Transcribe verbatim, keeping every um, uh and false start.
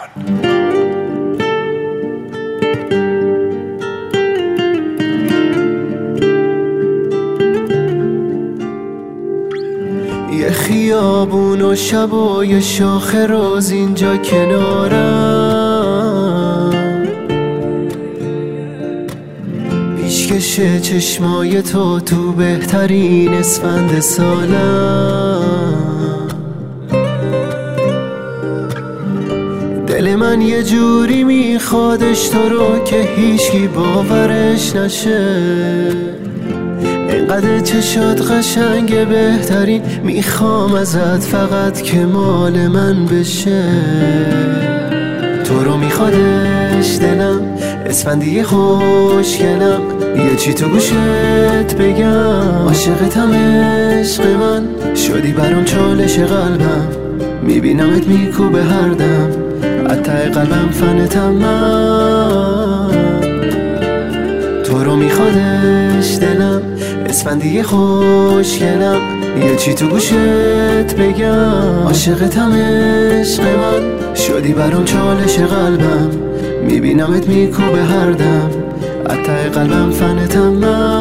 یه خیابون و شب و یه شاخ روز اینجا کنارم، پیشکش چشمای تو تو بهترین اسفند سالم. دل من یه جوری میخوادش تو رو که هیچکی باورش نشه، اینقدر چشات قشنگ بهترین، میخوام ازت فقط که مال من بشه. تو رو میخوادش دلم، اسفندی خوشگلم، یه چی تو گوشت بگم، عاشقتم عشق من، شدی برام چالش قلبم، میبینمت میکوبه هر دم، از ته قلبم فنتم من. تو رو میخوادش دلم، اسفندی خوشگلم، یه چی تو گوشت بگم، عاشقتم عشق من، شدی برام چالش قلبم، میبینمت میکوبه هر دم، از ته قلبم فنتم من.